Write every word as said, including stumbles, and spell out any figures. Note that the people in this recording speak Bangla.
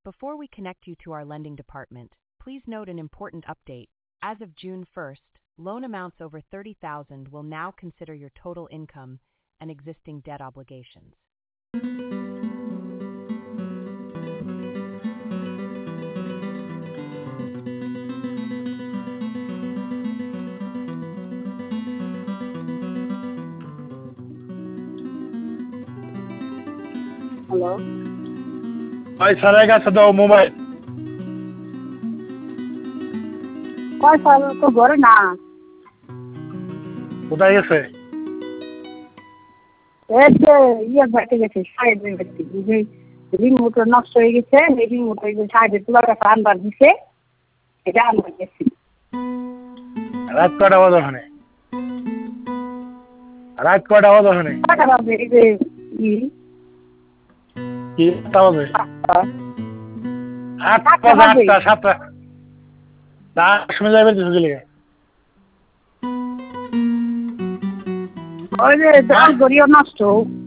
Before we connect you to our lending department, please note an important update. As of June first, loan amounts over thirty thousand will now consider your total income and existing debt obligations. Hello, ভাই স্যারের কাছে দাও মোবাইল। কয় সাল তো ঘরে না। কোথায় গেছে? এই যে ইয়ে বাড়তে গেছে, সাহেবের বাড়তে। যে রিমোট নষ্ট হয়ে গেছে, এই রিমোট ওই যে সাহেবের তোলার কাছে আনবার দিছে, এটা আনবার গেছি। রাত কটা বাজে ওখানে? রাত কটা বাজে ওখানে? কটা বাজে? এই যে ই কি আটটা বাজে? সাতটা। আটটা সাতটা বাজে, বাজে। আটটা সাতটা। তার সময় যাবে কিছু গেলে। ওই যে হ্যাঁ? ঘড়িও নষ্ট।